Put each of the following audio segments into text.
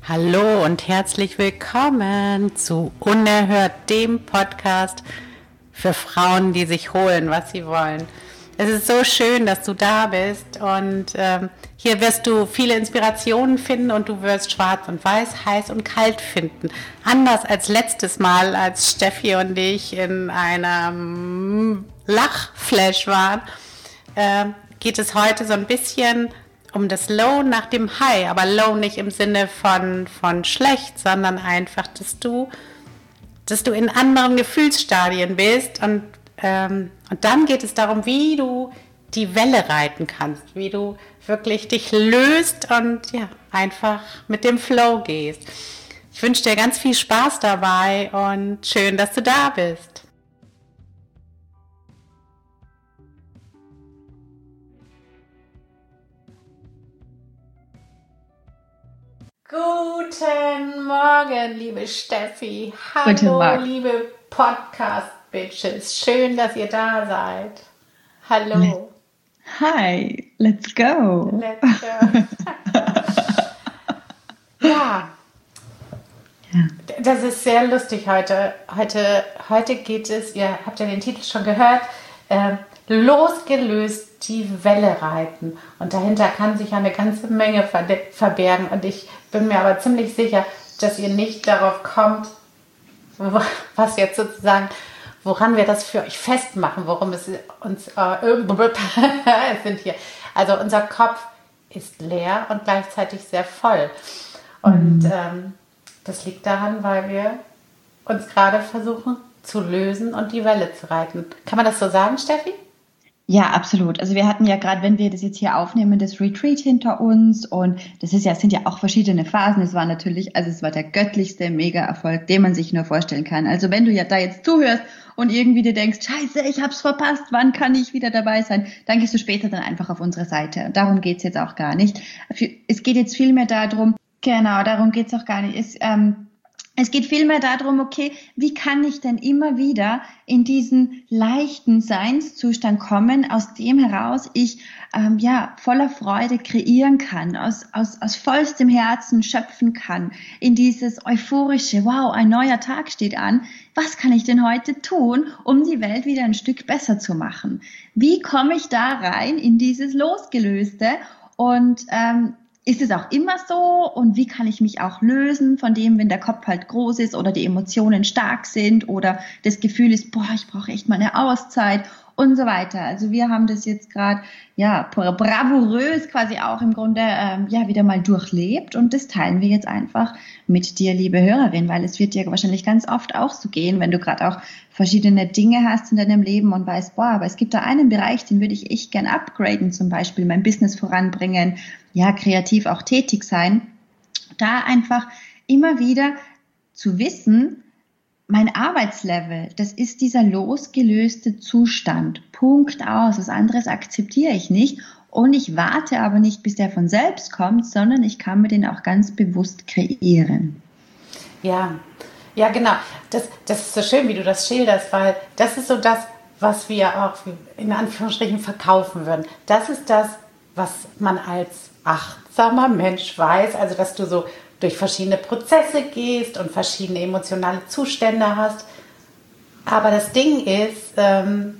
Hallo und herzlich willkommen zu Unerhört, dem Podcast für Frauen, die sich holen, was sie wollen. Es ist so schön, dass du da bist und hier wirst du viele Inspirationen finden und du wirst schwarz und weiß, heiß und kalt finden. Anders als letztes Mal, als Steffi und ich in einem Lachflash waren, geht es heute so ein bisschen um das Low nach dem High, aber Low nicht im Sinne von schlecht, sondern einfach, dass du in anderen Gefühlsstadien bist und dann geht es darum, wie du die Welle reiten kannst, wie du wirklich dich löst und ja, einfach mit dem Flow gehst. Ich wünsche dir ganz viel Spaß dabei und schön, dass du da bist. Guten Morgen, liebe Steffi. Hallo, liebe Podcast-Bitches. Schön, dass ihr da seid. Hallo. Hi, let's go. Let's go. Ja, das ist sehr lustig heute. Heute geht es, ihr habt ja den Titel schon gehört, losgelöst die Welle reiten. Und dahinter kann sich ja eine ganze Menge verbergen. Und ich bin mir aber ziemlich sicher, dass ihr nicht darauf kommt, was jetzt sozusagen, woran wir das für euch festmachen, worum es uns sind hier. Also unser Kopf ist leer und gleichzeitig sehr voll. Und das liegt daran, weil wir uns gerade versuchen zu lösen und die Welle zu reiten. Kann man das so sagen, Steffi? Ja, absolut. Also wir hatten ja gerade, wenn wir das jetzt hier aufnehmen, das Retreat hinter uns und das sind ja auch verschiedene Phasen. Es war der göttlichste Mega-Erfolg, den man sich nur vorstellen kann. Also wenn du ja da jetzt zuhörst und irgendwie dir denkst, Scheiße, ich hab's verpasst, wann kann ich wieder dabei sein? Dann gehst du später dann einfach auf unsere Seite. Und darum geht's jetzt auch gar nicht. Es geht jetzt viel mehr darum, darum geht's auch gar nicht. Es geht vielmehr darum, okay, wie kann ich denn immer wieder in diesen leichten Seinszustand kommen, aus dem heraus ich voller Freude kreieren kann, aus vollstem Herzen schöpfen kann, in dieses euphorische, wow, ein neuer Tag steht an. Was kann ich denn heute tun, um die Welt wieder ein Stück besser zu machen? Wie komme ich da rein in dieses Losgelöste und ist es auch immer so und wie kann ich mich auch lösen von dem, wenn der Kopf halt groß ist oder die Emotionen stark sind oder das Gefühl ist, ich brauche echt mal eine Auszeit und so weiter. Also wir haben das jetzt gerade bravourös quasi auch im Grunde wieder mal durchlebt und das teilen wir jetzt einfach mit dir, liebe Hörerin, weil es wird dir wahrscheinlich ganz oft auch so gehen, wenn du gerade auch verschiedene Dinge hast in deinem Leben und weißt, aber es gibt da einen Bereich, den würde ich echt gern upgraden, zum Beispiel mein Business voranbringen, kreativ auch tätig sein, da einfach immer wieder zu wissen, mein Arbeitslevel, das ist dieser losgelöste Zustand. Punkt aus. Was anderes akzeptiere ich nicht. Und ich warte aber nicht, bis der von selbst kommt, sondern ich kann mir den auch ganz bewusst kreieren. Ja, genau. Das ist so schön, wie du das schilderst, weil das ist so das, was wir auch in Anführungsstrichen verkaufen würden. Das ist das, was man als achtsamer Mensch weiß. Also, dass du so durch verschiedene Prozesse gehst und verschiedene emotionale Zustände hast. Aber das Ding ist, das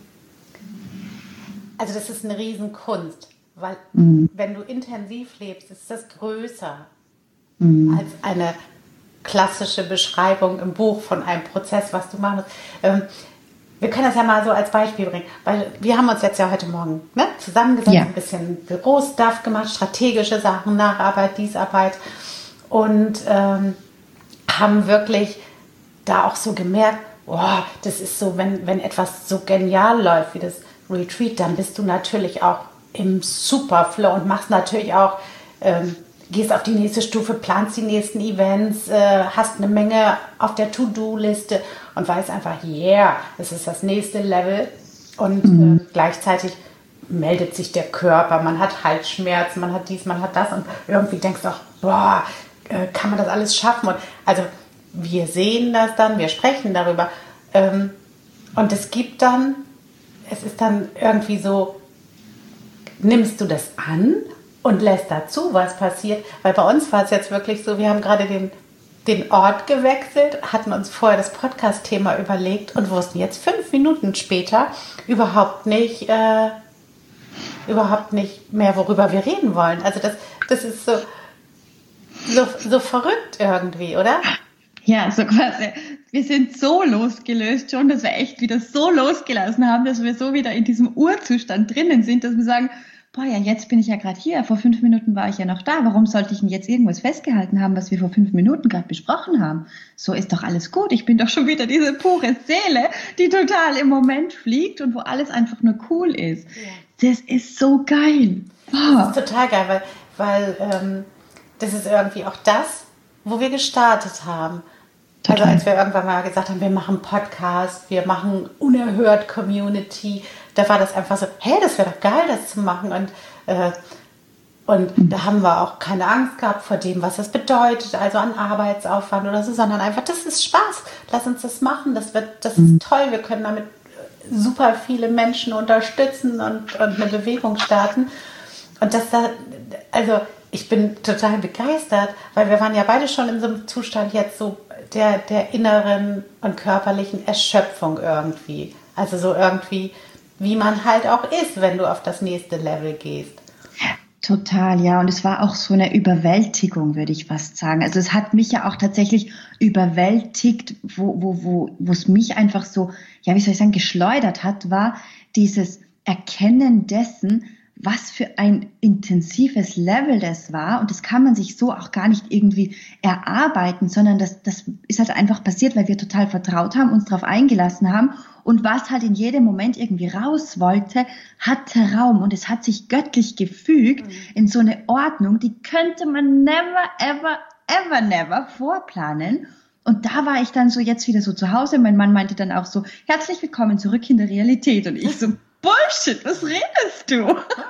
ist eine Riesenkunst, weil wenn du intensiv lebst, ist das größer als eine klassische Beschreibung im Buch von einem Prozess, was du machen musst. Wir können das ja mal so als Beispiel bringen, weil wir haben uns jetzt ja heute Morgen zusammengesetzt, ein bisschen Bürostuff gemacht, strategische Sachen, Nacharbeit, Diesarbeit und haben wirklich da auch so gemerkt, das ist so, wenn etwas so genial läuft wie das Retreat, dann bist du natürlich auch im Superflow und machst natürlich auch, gehst auf die nächste Stufe, planst die nächsten Events, hast eine Menge auf der To-Do-Liste und weißt einfach, das ist das nächste Level und gleichzeitig meldet sich der Körper, man hat Halsschmerzen, man hat dies, man hat das und irgendwie denkst du auch, kann man das alles schaffen? Und also wir sehen das dann, wir sprechen darüber und es ist dann irgendwie so, nimmst du das an und lässt dazu, was passiert. Weil bei uns war es jetzt wirklich so, wir haben gerade den Ort gewechselt, hatten uns vorher das Podcast-Thema überlegt und wussten jetzt 5 Minuten später überhaupt nicht mehr, worüber wir reden wollen. Also das ist so verrückt irgendwie, oder? Ja, so quasi. Wir sind so losgelöst schon, dass wir echt wieder so losgelassen haben, dass wir so wieder in diesem Urzustand drinnen sind, dass wir sagen, boah, ja, jetzt bin ich ja gerade hier, vor 5 Minuten war ich ja noch da, warum sollte ich denn jetzt irgendwas festgehalten haben, was wir vor 5 Minuten gerade besprochen haben? So ist doch alles gut, ich bin doch schon wieder diese pure Seele, die total im Moment fliegt und wo alles einfach nur cool ist. Ja. Das ist so geil. Wow. Das ist total geil, weil das ist irgendwie auch das, wo wir gestartet haben. Total. Also als wir irgendwann mal gesagt haben, wir machen Podcast, wir machen Unerhört Community, da war das einfach so, hey, das wäre doch geil, das zu machen. Und da haben wir auch keine Angst gehabt vor dem, was das bedeutet, also an Arbeitsaufwand oder so, sondern einfach, das ist Spaß, lass uns das machen, das ist toll, wir können damit super viele Menschen unterstützen und eine Bewegung starten. Und also ich bin total begeistert, weil wir waren ja beide schon in so einem Zustand jetzt so der inneren und körperlichen Erschöpfung irgendwie. Also so irgendwie, wie man halt auch ist, wenn du auf das nächste Level gehst. Total, ja. Und es war auch so eine Überwältigung, würde ich fast sagen. Also es hat mich ja auch tatsächlich überwältigt, wo es mich einfach so, ja, wie soll ich sagen, geschleudert hat, war dieses Erkennen dessen, was für ein intensives Level das war. Und das kann man sich so auch gar nicht irgendwie erarbeiten, sondern das ist halt einfach passiert, weil wir total vertraut haben, uns darauf eingelassen haben. Und was halt in jedem Moment irgendwie raus wollte, hatte Raum. Und es hat sich göttlich gefügt in so eine Ordnung, die könnte man never, ever, ever, never vorplanen. Und da war ich dann so jetzt wieder so zu Hause. Mein Mann meinte dann auch so, herzlich willkommen zurück in der Realität. Und ich so, Bullshit, was redest du?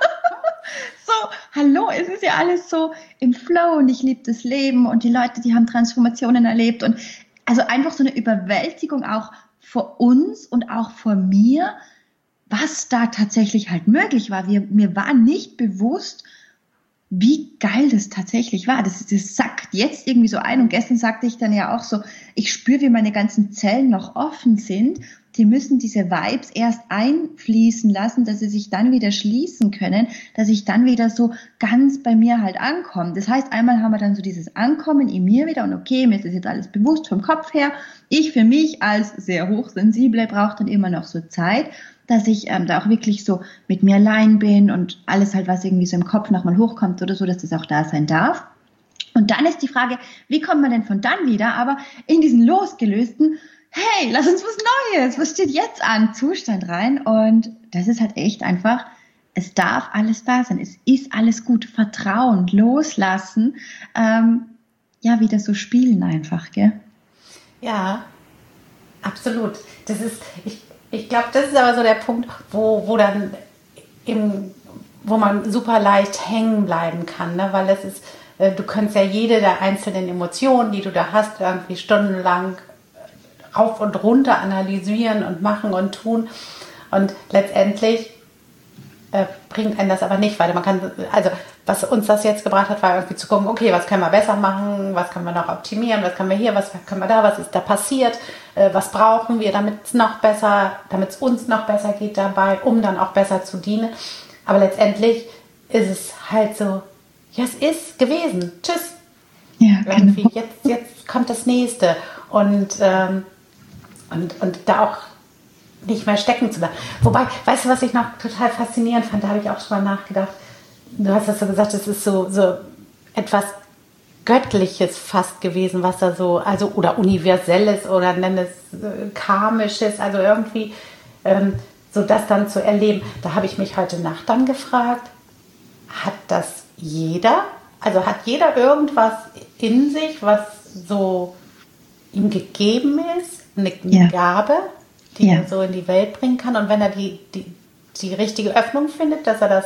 So, hallo, es ist ja alles so im Flow und ich liebe das Leben und die Leute, die haben Transformationen erlebt und also einfach so eine Überwältigung auch vor uns und auch vor mir, was da tatsächlich halt möglich war. Mir war nicht bewusst, wie geil das tatsächlich war. Das sackt jetzt irgendwie so ein und gestern sagte ich dann ja auch so, ich spüre, wie meine ganzen Zellen noch offen sind. Die müssen diese Vibes erst einfließen lassen, dass sie sich dann wieder schließen können, dass ich dann wieder so ganz bei mir halt ankomme. Das heißt, einmal haben wir dann so dieses Ankommen in mir wieder und okay, mir ist das jetzt alles bewusst vom Kopf her. Ich für mich als sehr hochsensible brauche dann immer noch so Zeit, dass ich da auch wirklich so mit mir allein bin und alles halt, was irgendwie so im Kopf nochmal hochkommt oder so, dass das auch da sein darf. Und dann ist die Frage, wie kommt man denn von dann wieder, aber in diesen losgelösten, hey, lass uns was Neues, was steht jetzt an, Zustand rein. Und das ist halt echt einfach, es darf alles da sein, es ist alles gut, Vertrauen, loslassen, ja, wieder so spielen einfach, gell? Ja, absolut. Das ist, ich glaube, das ist aber so der Punkt, wo dann wo man super leicht hängen bleiben kann, ne? Weil es ist, du kannst ja jede der einzelnen Emotionen, die du da hast, irgendwie stundenlang rauf und runter analysieren und machen und tun. Und letztendlich bringt einen das aber nicht weiter. Man kann, also was uns das jetzt gebracht hat, war irgendwie zu gucken, okay, was können wir besser machen, was können wir noch optimieren, was können wir hier, was können wir da, was ist da passiert, was brauchen wir, damit es uns noch besser geht dabei, um dann auch besser zu dienen. Aber letztendlich ist es halt so, ja, es ist gewesen. Tschüss. Ja, irgendwie, genau. Jetzt kommt das Nächste. Und da auch nicht mehr stecken zu bleiben. Wobei, weißt du, was ich noch total faszinierend fand, da habe ich auch schon mal nachgedacht. Du hast das so gesagt, es ist so etwas Göttliches fast gewesen, was da so, also oder Universelles oder nenn es Karmisches, also irgendwie so das dann zu erleben. Da habe ich mich heute Nacht dann gefragt, hat das jeder? Also hat jeder irgendwas in sich, was so ihm gegeben ist, eine Gabe, die er so in die Welt bringen kann. Und wenn er die richtige Öffnung findet, dass das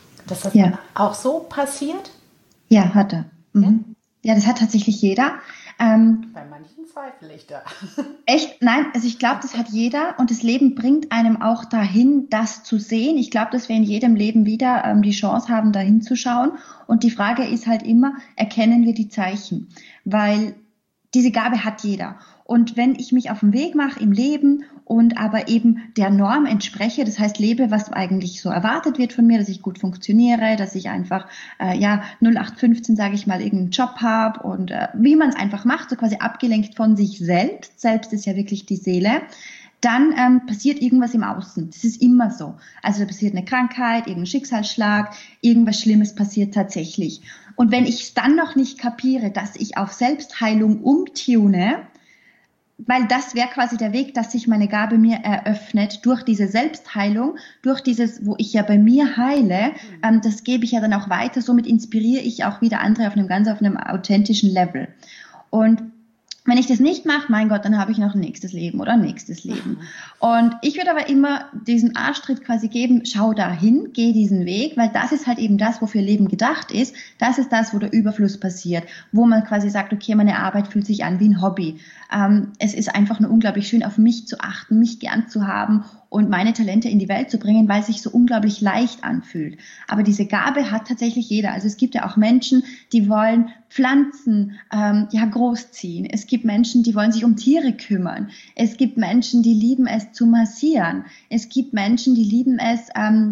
dann auch so passiert? Ja, hat er. Mhm. Ja, das hat tatsächlich jeder. Bei manchen zweifle ich da. Echt? Nein, also ich glaube, das hat jeder und das Leben bringt einem auch dahin, das zu sehen. Ich glaube, dass wir in jedem Leben wieder die Chance haben, da hinzuschauen. Und die Frage ist halt immer, erkennen wir die Zeichen? Weil diese Gabe hat jeder. Und wenn ich mich auf den Weg mache im Leben und aber eben der Norm entspreche, das heißt lebe, was eigentlich so erwartet wird von mir, dass ich gut funktioniere, dass ich einfach 0815, sage ich mal, irgendeinen Job habe und wie man es einfach macht, so quasi abgelenkt von sich selbst. Selbst ist ja wirklich die Seele. Dann passiert irgendwas im Außen. Das ist immer so. Also da passiert eine Krankheit, irgendein Schicksalsschlag, irgendwas Schlimmes passiert tatsächlich. Und wenn ich es dann noch nicht kapiere, dass ich auf Selbstheilung umtune, weil das wäre quasi der Weg, dass sich meine Gabe mir eröffnet durch diese Selbstheilung, durch dieses, wo ich ja bei mir heile, das gebe ich ja dann auch weiter, somit inspiriere ich auch wieder andere auf einem authentischen Level. Und wenn ich das nicht mache, mein Gott, dann habe ich noch ein nächstes Leben oder ein nächstes Leben. Und ich würde aber immer diesen Arschtritt quasi geben, schau dahin, geh diesen Weg, weil das ist halt eben das, wofür Leben gedacht ist. Das ist das, wo der Überfluss passiert, wo man quasi sagt, okay, meine Arbeit fühlt sich an wie ein Hobby. Es ist einfach nur unglaublich schön, auf mich zu achten, mich gern zu haben und meine Talente in die Welt zu bringen, weil es sich so unglaublich leicht anfühlt. Aber diese Gabe hat tatsächlich jeder. Also es gibt ja auch Menschen, die wollen Pflanzen großziehen. Es gibt Menschen, die wollen sich um Tiere kümmern. Es gibt Menschen, die lieben es zu massieren. Es gibt Menschen, die lieben es,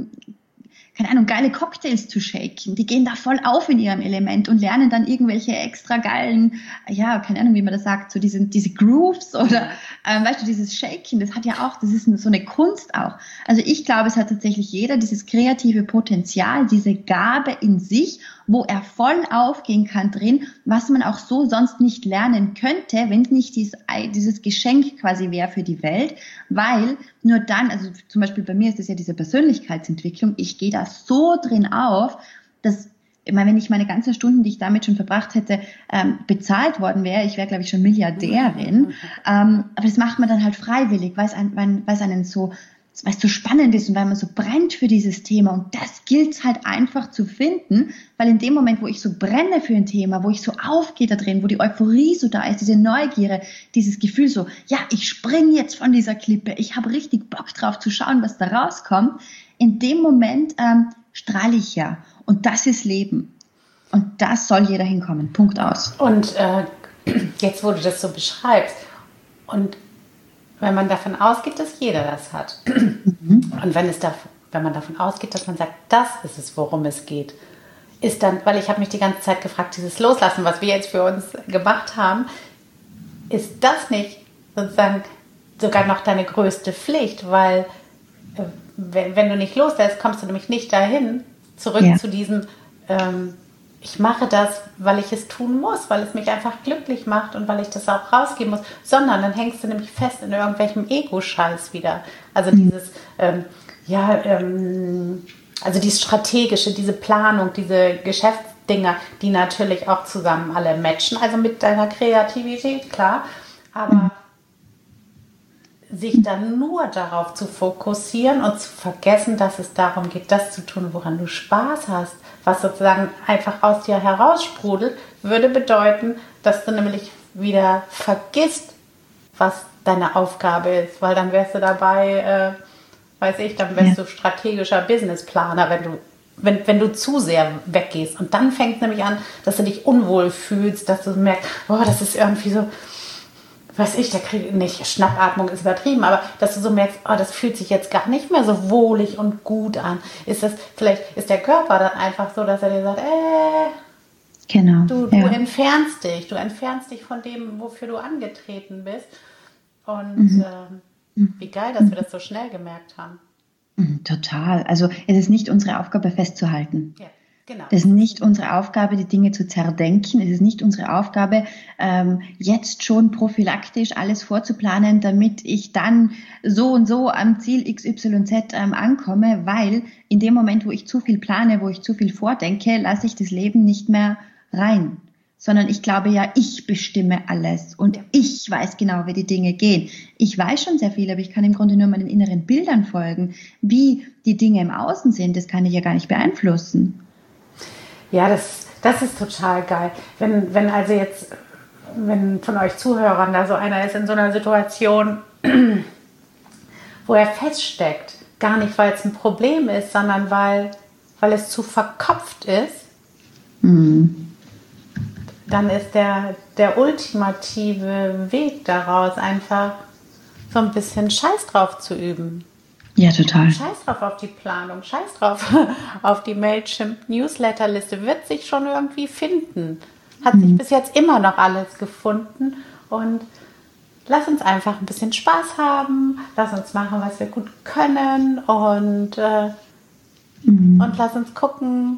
keine Ahnung, geile Cocktails zu shaken. Die gehen da voll auf in ihrem Element und lernen dann irgendwelche extra geilen, keine Ahnung, wie man das sagt, so diese Grooves oder, weißt du, dieses Shaken, das hat ja auch, das ist so eine Kunst auch. Also ich glaube, es hat tatsächlich jeder dieses kreative Potenzial, diese Gabe in sich, wo er voll aufgehen kann drin, was man auch so sonst nicht lernen könnte, wenn es nicht dieses Geschenk quasi wäre für die Welt, weil nur dann, also zum Beispiel bei mir ist das ja diese Persönlichkeitsentwicklung, ich gehe da so drin auf, dass, ich meine, wenn ich meine ganzen Stunden, die ich damit schon verbracht hätte, bezahlt worden wäre, ich wäre, glaube ich, schon Milliardärin, aber das macht man dann halt freiwillig, weil es einen so, weil es so spannend ist und weil man so brennt für dieses Thema und das gilt halt einfach zu finden, weil in dem Moment, wo ich so brenne für ein Thema, wo ich so aufgehe da drin, wo die Euphorie so da ist, diese Neugierde, dieses Gefühl so, ja, ich springe jetzt von dieser Klippe, ich habe richtig Bock drauf zu schauen, was da rauskommt, in dem Moment strahle ich ja und das ist Leben und das soll jeder hinkommen, Punkt aus. Und jetzt, wo du das so beschreibst und wenn man davon ausgeht, dass jeder das hat. Und wenn man davon ausgeht, dass man sagt, das ist es, worum es geht, ist dann, weil ich habe mich die ganze Zeit gefragt, dieses Loslassen, was wir jetzt für uns gemacht haben, ist das nicht sozusagen sogar noch deine größte Pflicht, weil wenn du nicht loslässt, kommst du nämlich nicht dahin, zurück zu diesem ich mache das, weil ich es tun muss, weil es mich einfach glücklich macht und weil ich das auch rausgeben muss, sondern dann hängst du nämlich fest in irgendwelchem Ego-Scheiß wieder. Also dieses, also dieses Strategische, diese Planung, diese Geschäftsdinger, die natürlich auch zusammen alle matchen, also mit deiner Kreativität, klar, aber sich dann nur darauf zu fokussieren und zu vergessen, dass es darum geht, das zu tun, woran du Spaß hast, was sozusagen einfach aus dir heraussprudelt, würde bedeuten, dass du nämlich wieder vergisst, was deine Aufgabe ist, weil dann wärst du dabei, dann wärst du strategischer Businessplaner, wenn du zu sehr weggehst. Und dann fängt es nämlich an, dass du dich unwohl fühlst, dass du merkst, das ist irgendwie so, Schnappatmung ist übertrieben, aber dass du so merkst, das fühlt sich jetzt gar nicht mehr so wohlig und gut an. Vielleicht ist der Körper dann einfach so, dass er dir sagt, genau, du entfernst dich von dem, wofür du angetreten bist. Und wie geil, dass wir das so schnell gemerkt haben. Total. Also es ist nicht unsere Aufgabe festzuhalten. Ja. Genau. Es ist nicht unsere Aufgabe, die Dinge zu zerdenken. Es ist nicht unsere Aufgabe, jetzt schon prophylaktisch alles vorzuplanen, damit ich dann so und so am Ziel XYZ ankomme, weil in dem Moment, wo ich zu viel plane, wo ich zu viel vordenke, lasse ich das Leben nicht mehr rein. Sondern ich glaube ja, ich bestimme alles und ich weiß genau, wie die Dinge gehen. Ich weiß schon sehr viel, aber ich kann im Grunde nur meinen inneren Bildern folgen. Wie die Dinge im Außen sind, das kann ich ja gar nicht beeinflussen. Ja, das ist total geil. Wenn also jetzt wenn von euch Zuhörern da so einer ist in so einer Situation, wo er feststeckt, gar nicht, weil es ein Problem ist, sondern weil es zu verkopft ist, dann ist der ultimative Weg daraus einfach so ein bisschen Scheiß drauf zu üben. Ja, total. Scheiß drauf auf die Planung, scheiß drauf auf die Mailchimp-Newsletterliste, wird sich schon irgendwie finden. Hat sich bis jetzt immer noch alles gefunden und lass uns einfach ein bisschen Spaß haben, lass uns machen, was wir gut können und lass uns gucken,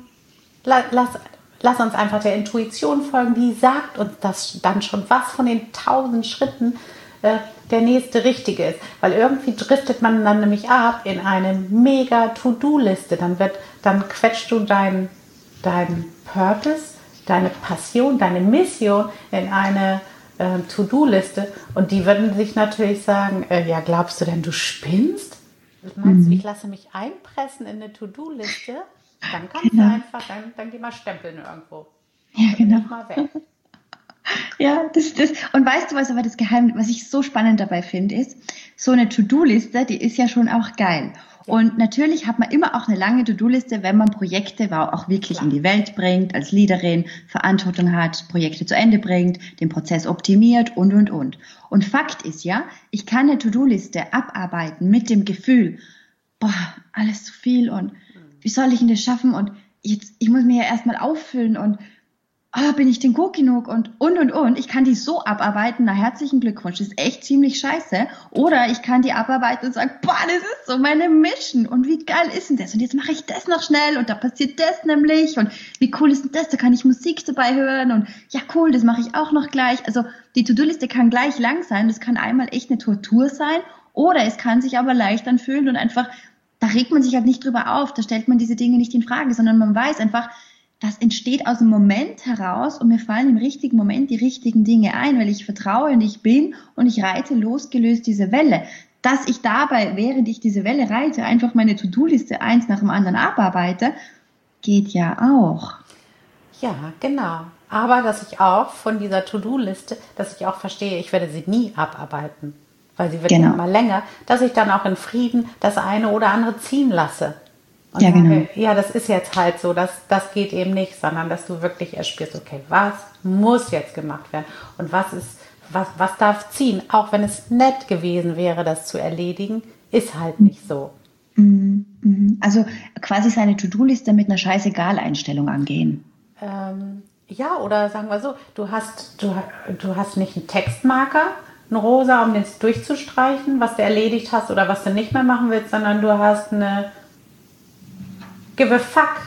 lass uns einfach der Intuition folgen, die sagt uns das dann schon, was von den 1000 Schritten der nächste richtige ist. Weil irgendwie driftet man dann nämlich ab in eine mega To-Do-Liste. Dann quetscht du deinen Purpose, deine Passion, deine Mission in eine To-Do-Liste. Und die würden sich natürlich sagen, ja, glaubst du denn, du spinnst? Meinst du, ich lasse mich einpressen in eine To-Do-Liste? Dann kannst du einfach, dann geh mal stempeln irgendwo. Ja, genau. Mal weg. Ja, das. Und weißt du, was aber das Geheimnis, was ich so spannend dabei finde, ist, so eine To-Do-Liste, die ist ja schon auch geil. Ja. Und natürlich hat man immer auch eine lange To-Do-Liste, wenn man Projekte auch wirklich in die Welt bringt, als Leaderin Verantwortung hat, Projekte zu Ende bringt, den Prozess optimiert und. Und Fakt ist ja, ich kann eine To-Do-Liste abarbeiten mit dem Gefühl, boah, alles zu viel und wie soll ich denn das schaffen und ich muss mir ja erstmal auffüllen und bin ich denn gut genug und. Ich kann die so abarbeiten, na herzlichen Glückwunsch, das ist echt ziemlich scheiße. Oder ich kann die abarbeiten und sagen, boah, das ist so meine Mission und wie geil ist denn das? Und jetzt mache ich das noch schnell und da passiert das nämlich und wie cool ist denn das? Da kann ich Musik dabei hören und ja cool, das mache ich auch noch gleich. Also die To-Do-Liste kann gleich lang sein, das kann einmal echt eine Tortur sein oder es kann sich aber leicht anfühlen und einfach, da regt man sich halt nicht drüber auf, da stellt man diese Dinge nicht in Frage, sondern man weiß einfach, das entsteht aus dem Moment heraus und mir fallen im richtigen Moment die richtigen Dinge ein, weil ich vertraue und ich bin und ich reite losgelöst diese Welle. Dass ich dabei, während ich diese Welle reite, einfach meine To-Do-Liste eins nach dem anderen abarbeite, geht ja auch. Ja, genau. Aber dass ich auch von dieser To-Do-Liste, dass ich auch verstehe, ich werde sie nie abarbeiten, weil sie wird immer länger, dass ich dann auch in Frieden das eine oder andere ziehen lasse. Und ja, genau. Sage, ja, das ist jetzt halt so, das geht eben nicht, sondern dass du wirklich erspürst, okay, was muss jetzt gemacht werden und was darf ziehen, auch wenn es nett gewesen wäre, das zu erledigen, ist halt nicht so. Also quasi seine To-Do-Liste mit einer Scheißegal-Einstellung angehen. Ja, oder sagen wir so, du hast nicht einen Textmarker, einen rosa, um den durchzustreichen, was du erledigt hast oder was du nicht mehr machen willst, sondern du hast eine Give a fuck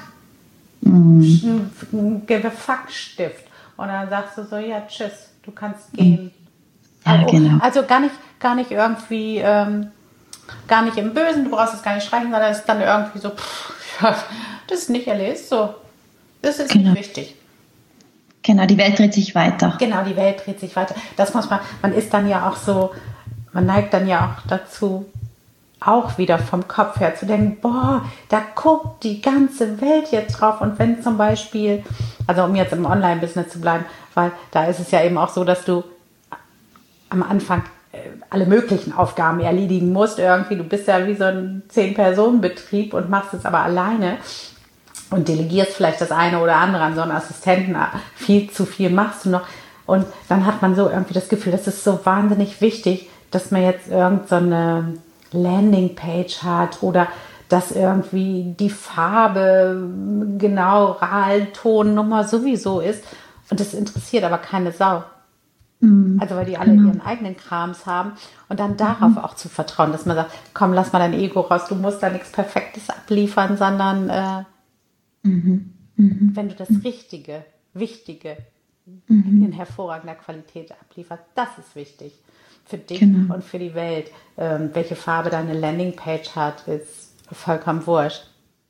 Stift. Und dann sagst du so, ja, tschüss, du kannst gehen. Ja, genau. Also gar nicht irgendwie, gar nicht im Bösen, du brauchst es gar nicht streichen, sondern es ist dann irgendwie so, das ist nicht erledigt, so. Das ist nicht wichtig. Genau, die Welt dreht sich weiter. Genau, die Welt dreht sich weiter. Das muss man ist dann ja auch so, man neigt dann ja auch dazu, auch wieder vom Kopf her zu denken, boah, da guckt die ganze Welt jetzt drauf. Und wenn zum Beispiel, also um jetzt im Online-Business zu bleiben, weil da ist es ja eben auch so, dass du am Anfang alle möglichen Aufgaben erledigen musst. Irgendwie, du bist ja wie so ein 10-Personen-Betrieb und machst es aber alleine und delegierst vielleicht das eine oder andere an so einen Assistenten. Viel zu viel machst du noch. Und dann hat man so irgendwie das Gefühl, das ist so wahnsinnig wichtig, dass man jetzt irgend so eine Landingpage hat oder dass irgendwie die Farbe genau RAL-Tonnummer sowieso ist und das interessiert aber keine Sau. Also weil die alle ihren eigenen Krams haben und dann darauf auch zu vertrauen, dass man sagt, komm, lass mal dein Ego raus, du musst da nichts Perfektes abliefern, sondern wenn du das Richtige, Wichtige in hervorragender Qualität ablieferst, das ist wichtig. Für dich und für die Welt. Welche Farbe deine Landingpage hat, ist vollkommen wurscht.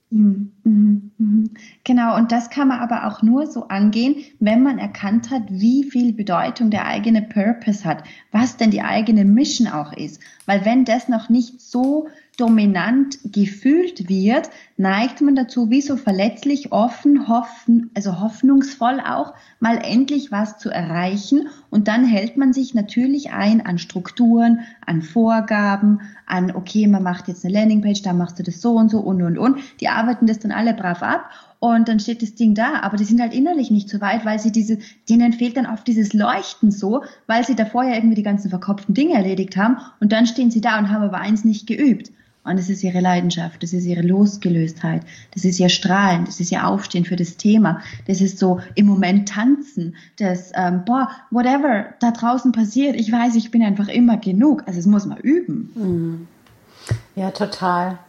Genau, und das kann man aber auch nur so angehen, wenn man erkannt hat, wie viel Bedeutung der eigene Purpose hat, was denn die eigene Mission auch ist. Weil wenn das noch nicht so dominant gefühlt wird, neigt man dazu, wie so verletzlich, offen, also hoffnungsvoll auch, mal endlich was zu erreichen. Und dann hält man sich natürlich ein an Strukturen, an Vorgaben, an, okay, man macht jetzt eine Landingpage, da machst du das so und so und. Die arbeiten das dann alle brav ab. Und dann steht das Ding da, aber die sind halt innerlich nicht so weit, weil sie denen fehlt dann oft dieses Leuchten so, weil sie davor ja irgendwie die ganzen verkopften Dinge erledigt haben und dann stehen sie da und haben aber eins nicht geübt. Und das ist ihre Leidenschaft, das ist ihre Losgelöstheit, das ist ihr Strahlen, das ist ihr Aufstehen für das Thema, das ist so im Moment tanzen, das, whatever da draußen passiert, ich weiß, ich bin einfach immer genug, also das muss man üben. Ja, total.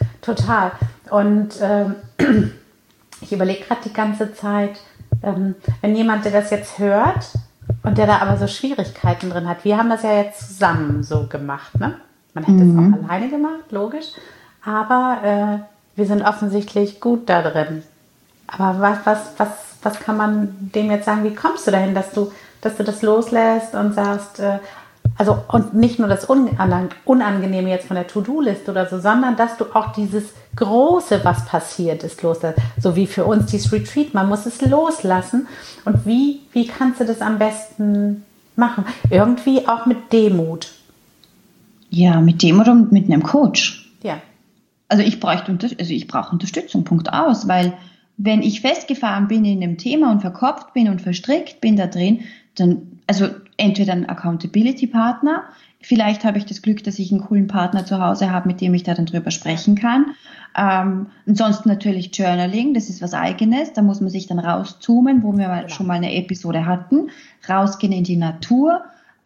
Und ich überlege gerade die ganze Zeit, wenn jemand, der das jetzt hört und der da aber so Schwierigkeiten drin hat, wir haben das ja jetzt zusammen so gemacht, ne? Man hätte es auch alleine gemacht, logisch, aber wir sind offensichtlich gut da drin. Aber was kann man dem jetzt sagen, wie kommst du dahin, dass du das loslässt und sagst, und nicht nur das Unangenehme jetzt von der To-Do-Liste oder so, sondern dass du auch dieses Große, was passiert ist, loslässt. So wie für uns dieses Retreat, man muss es loslassen. Und wie kannst du das am besten machen? Irgendwie auch mit Demut. Ja, mit Demut und mit einem Coach. Ja. Also ich brauche Unterstützung, Punkt aus, weil wenn ich festgefahren bin in einem Thema und verkopft bin und verstrickt bin da drin, dann, also entweder ein Accountability-Partner, vielleicht habe ich das Glück, dass ich einen coolen Partner zu Hause habe, mit dem ich da dann drüber sprechen kann. Ansonsten natürlich Journaling, das ist was Eigenes, da muss man sich dann rauszoomen, wo wir schon mal eine Episode hatten, rausgehen in die Natur,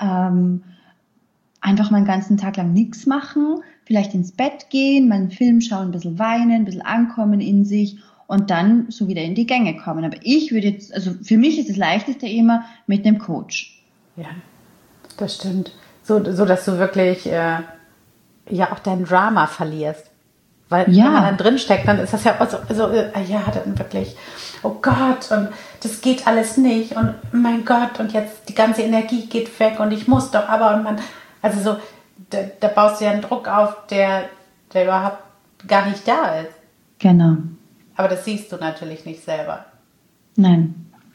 einfach mal einen ganzen Tag lang nichts machen, vielleicht ins Bett gehen, mal einen Film schauen, ein bisschen weinen, ein bisschen ankommen in sich und dann so wieder in die Gänge kommen. Aber ich würde jetzt, also für mich ist das Leichteste immer mit einem Coach. Ja, das stimmt. So dass du wirklich auch dein Drama verlierst. Weil wenn man dann drinsteckt, dann ist das ja dann wirklich, oh Gott, und das geht alles nicht und mein Gott, und jetzt die ganze Energie geht weg und ich muss doch, aber, und man, also so, da baust du ja einen Druck auf, der überhaupt gar nicht da ist. Genau. Aber das siehst du natürlich nicht selber. Nein.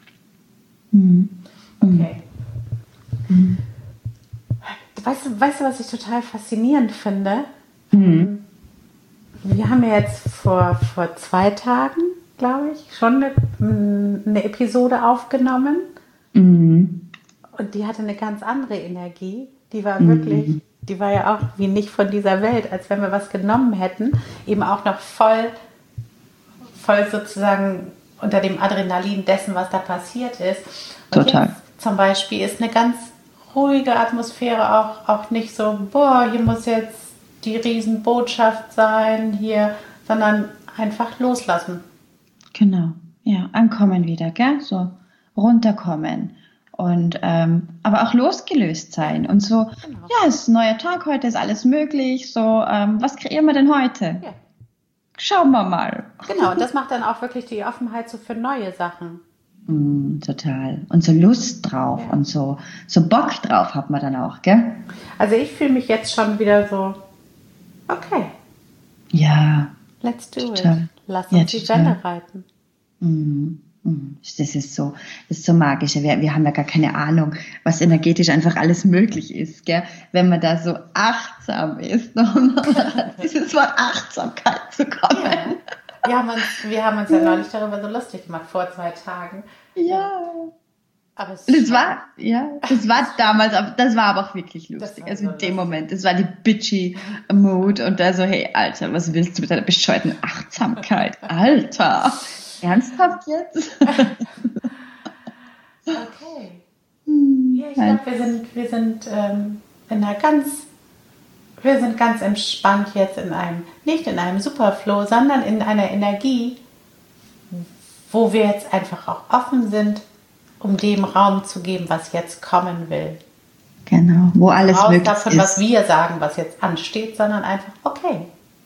Okay. Weißt du, was ich total faszinierend finde? Wir haben ja jetzt vor 2 Tagen, glaube ich, schon eine Episode aufgenommen. Und die hatte eine ganz andere Energie. Die war wirklich, die war ja auch wie nicht von dieser Welt, als wenn wir was genommen hätten. Eben auch noch voll sozusagen unter dem Adrenalin dessen, was da passiert ist. Und total. Jetzt zum Beispiel ist eine ganz ruhige Atmosphäre, auch nicht so, hier muss jetzt die Riesenbotschaft sein, hier, sondern einfach loslassen. Genau, ja, ankommen wieder, gell? So runterkommen und aber auch losgelöst sein und so, genau. Ja, es ist ein neuer Tag, heute ist alles möglich, so, was kreieren wir denn heute? Ja. Schauen wir mal. Genau, und das macht dann auch wirklich die Offenheit so für neue Sachen. Total. Und so Lust drauf und so Bock drauf hat man dann auch, gell? Also ich fühle mich jetzt schon wieder so, okay. Ja. Let's do it. Lass uns die Welle reiten. Das ist so magisch. Wir haben ja gar keine Ahnung, was energetisch einfach alles möglich ist, gell? Wenn man da so achtsam ist, um dieses Wort Achtsamkeit zu kommen. Ja. Wir haben uns ja neulich darüber so lustig gemacht, vor 2 Tagen. Ja. Aber das war damals, das war aber auch wirklich lustig. Also in dem Moment, das war die bitchy Mood und da so, hey, Alter, was willst du mit deiner bescheuerten Achtsamkeit? Alter, ernsthaft jetzt? Okay. Ja, ich glaube, wir sind wir sind ganz entspannt jetzt nicht in einem Superflow, sondern in einer Energie, wo wir jetzt einfach auch offen sind, um dem Raum zu geben, was jetzt kommen will. Genau, wo alles möglich davon, ist. Was wir sagen, was jetzt ansteht, sondern einfach, okay.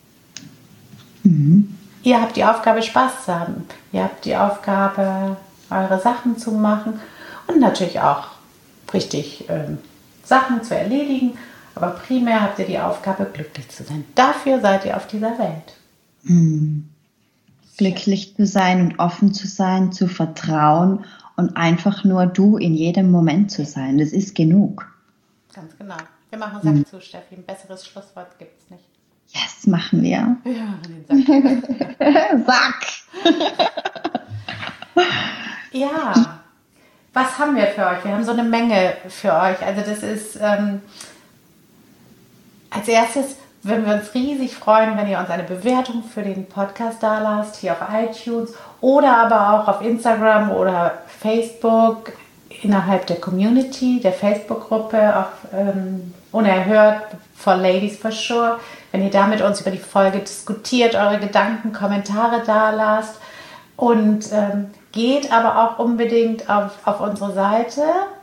Ihr habt die Aufgabe, Spaß zu haben. Ihr habt die Aufgabe, eure Sachen zu machen und natürlich auch richtig Sachen zu erledigen. Aber primär habt ihr die Aufgabe, glücklich zu sein. Dafür seid ihr auf dieser Welt. Glücklich zu sein und offen zu sein, zu vertrauen und einfach nur du in jedem Moment zu sein. Das ist genug. Ganz genau. Wir machen Sack zu, Steffi. Ein besseres Schlusswort gibt es nicht. Yes, machen wir. Ja, den Sack. Sack! Ja, was haben wir für euch? Wir haben so eine Menge für euch. Also das ist als erstes würden wir uns riesig freuen, wenn ihr uns eine Bewertung für den Podcast da lasst, hier auf iTunes oder aber auch auf Instagram oder Facebook innerhalb der Community, der Facebook-Gruppe, auch Unerhört for Ladies for Sure. Wenn ihr da mit uns über die Folge diskutiert, eure Gedanken, Kommentare da lasst und geht aber auch unbedingt auf unsere Seite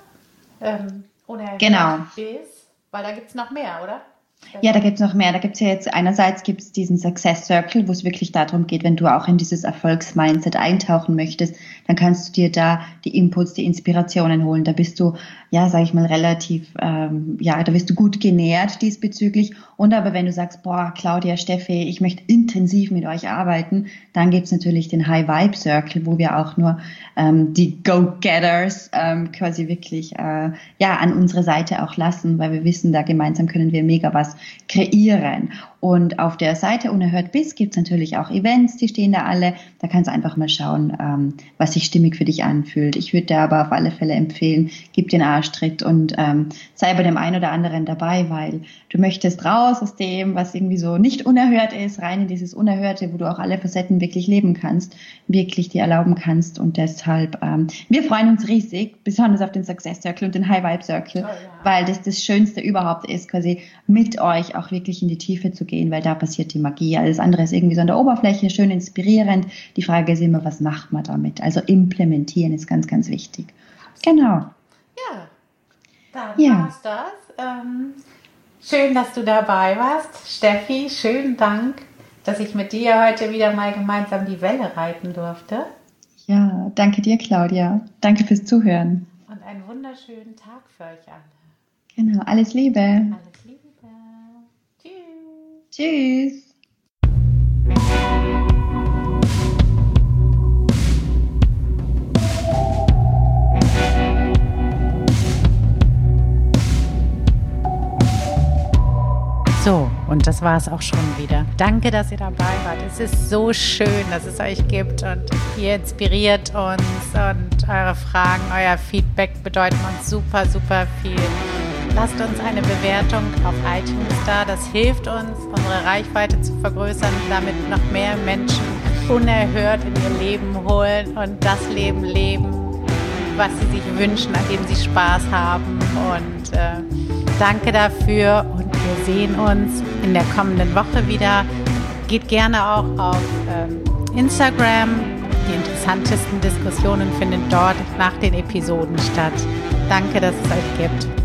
Unerhört Genau. weil da gibt es noch mehr, oder? Ja, da gibt's noch mehr. Da gibt's ja jetzt, einerseits gibt's diesen Success Circle, wo es wirklich darum geht, wenn du auch in dieses Erfolgsmindset eintauchen möchtest, dann kannst du dir da die Inputs, die Inspirationen holen. Da bist du, ja, sage ich mal, relativ, da wirst du gut genährt diesbezüglich. Und aber wenn du sagst, boah, Claudia, Steffi, ich möchte intensiv mit euch arbeiten, dann gibt's natürlich den High Vibe Circle, wo wir auch nur die Go-Getters quasi wirklich an unsere Seite auch lassen, weil wir wissen, da gemeinsam können wir mega was kreieren. Und auf der Seite Unerhört Bis gibt es natürlich auch Events, die stehen da alle. Da kannst du einfach mal schauen, was sich stimmig für dich anfühlt. Ich würde dir aber auf alle Fälle empfehlen, gib den Arschtritt und sei bei dem einen oder anderen dabei, weil du möchtest raus aus dem, was irgendwie so nicht unerhört ist, rein in dieses Unerhörte, wo du auch alle Facetten wirklich leben kannst, wirklich dir erlauben kannst. Und deshalb, wir freuen uns riesig, besonders auf den Success Circle und den High Vibe Circle, weil das Schönste überhaupt ist, quasi mit euch auch wirklich in die Tiefe zu gehen, weil da passiert die Magie. Alles andere ist irgendwie so an der Oberfläche, schön inspirierend. Die Frage ist immer, was macht man damit? Also implementieren ist ganz, ganz wichtig. Genau. Ja, dann war's das. Schön, dass du dabei warst. Steffi, schönen Dank, dass ich mit dir heute wieder mal gemeinsam die Welle reiten durfte. Ja, danke dir, Claudia. Danke fürs Zuhören. Und einen wunderschönen Tag für euch alle. Genau, alles Liebe. Alles Liebe. Tschüss. Tschüss. So, und das war es auch schon wieder. Danke, dass ihr dabei wart. Es ist so schön, dass es euch gibt und ihr inspiriert uns und eure Fragen, euer Feedback bedeuten uns super, super viel. Lasst uns eine Bewertung auf iTunes da. Das hilft uns, unsere Reichweite zu vergrößern, damit noch mehr Menschen unerhört in ihr Leben holen und das Leben leben, was sie sich wünschen, an dem sie Spaß haben. Und danke dafür und wir sehen uns in der kommenden Woche wieder. Geht gerne auch auf Instagram. Die interessantesten Diskussionen finden dort nach den Episoden statt. Danke, dass es euch gibt.